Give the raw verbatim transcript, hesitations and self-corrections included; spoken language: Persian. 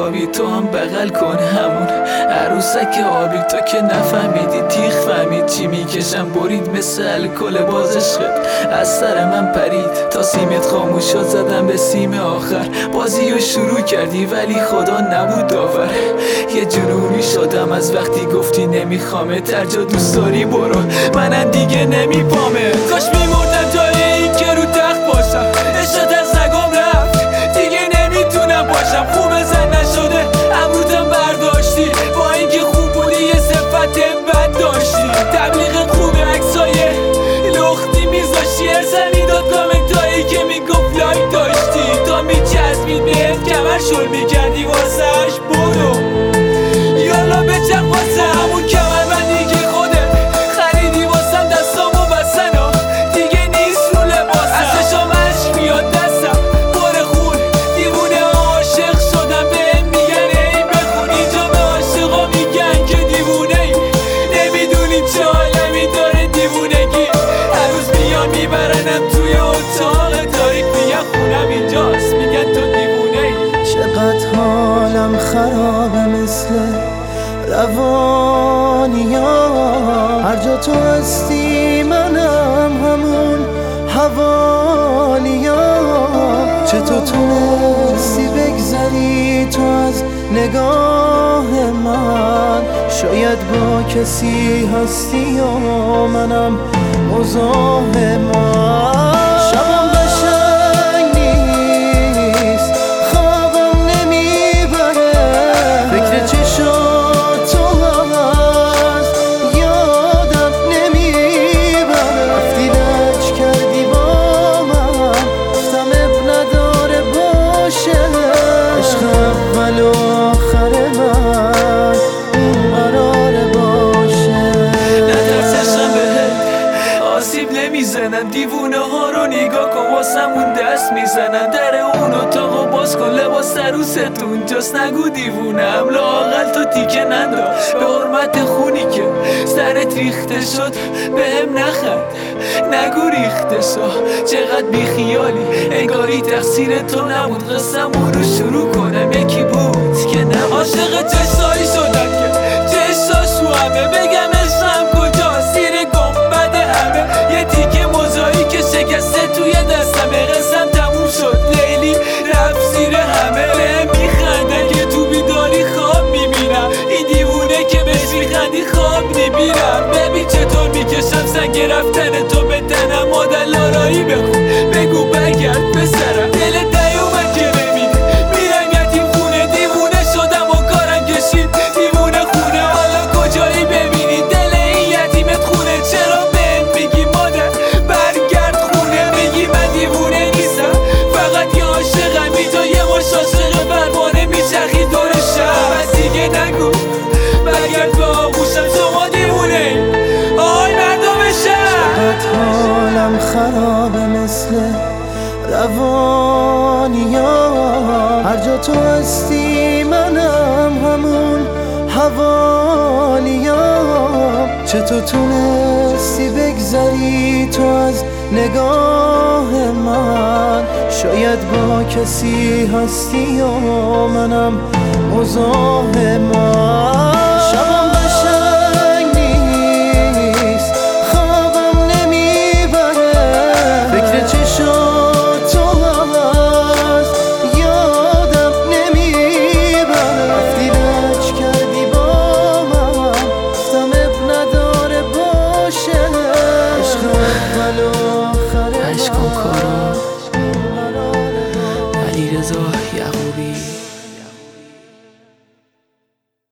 خوابی تو هم بغل کن همون عروسک آبی. تو که نفهمیدی تیغ فهمید چی میکشم برید مثل الکل باز عشقت از سر من پرید تا سیمت خاموش شد زدم به سیم آخر. بازی رو شروع کردی ولی خدا نبود داور. یه جنونی شدم از وقتی گفتی نمیخوامه در جا دوست داری برو منم دیگه نمیپامه. کاش میمردم جای این که رو تخت باشم عشقت از رگام رفت دیگه نمیتونم باشم. خوب زن نشده ابروتم برداشتی با اینکه خوب بودی یه صفت بد داشتی. تبلیغت خوبه عکسای لختی میذاشتی ارزنی داد کامنتایی که میگفت لایک داشتی تا میچسبید بهت کمر شل میکردی واسهش برو یالا بچرخ واسه همون کمربندی که خودت خریدی واسم دستامو بستن ها دیگه نیست رو لباسم از چشام اشک میاد دستم پر خون دیوونه عاشق شدم بهم میگن ای بخون اینجا به عاشقا میگن که دیوونه ای نمیدونی چه عالمی داره دیوونگی. هر روز میان میبرنم توی اتاق تاریک میگن خونم اینجاست میگن تو دیوونه ای. چقدر حالم خرابه مثل روانیا هر جا تو هستی منم همون حوالیا. چطور تونستی بگذری تو از نگاه من شاید با کسی هستی و منم مزاحم. شبم قشنگ نیست خوابم نمیبره فکر چی شد تو هست یادم نمیبره. رفتی لج کردی با من گفتم اب نداره باشه عشق اول و آخر من اون قراره باشه. نترسشم بهت آسیب نمیزنم دیوونه ها رو نگاه کن واسمون دست میزنن در اون اتاقو باز کن لباس عروست اونجاست نگو دیوونم لااقل تو تیکه ننداز به حرمت خونی که سرت ریخته شد بهم نخند نگو ریخته شد چقدر بیخیالی انگاری تقصیر تو نبود قصه‌مون رو شروع کنم یکی بود که نه عاشق چشایی شدن که چشاش رو همه بگم عشقم کجاست زیر گنبد همه یه تیکه موزایی که شکسته توی دستمه قسم تموم شد لیلی رفت زیر همه بهم میخندن که تو بیداری خواب میبینم این دیوونه که بهش میخندی خواب نمیبینم. ببین چطور میکشم سنگ رفتن تو به تنم مادر لارایی بخون بگو برگرد پسرم دلت نیومد که ببینه میرم یتیم خونه دیوونه شدم و کارم کشید دیوونه خونه حالا کجایی ببینی دل این یتیمت خونه چرا بهم میگی مادر برگرد خونه میگی من دیوونه نیستم فقط یه عاشقم اینجا یه مش عاشق پروانه میچرخی دور شهر بس دیگه نگو برگرد به آغوشم شما دیوونه ای آهای مردم شهر. چقدر حالم خرابه مثل روانیا هر جا تو هستی منم همون حوالیا. چطور تونستی بگذری تو از نگاه من شاید با کسی هستی و منم مزاحم.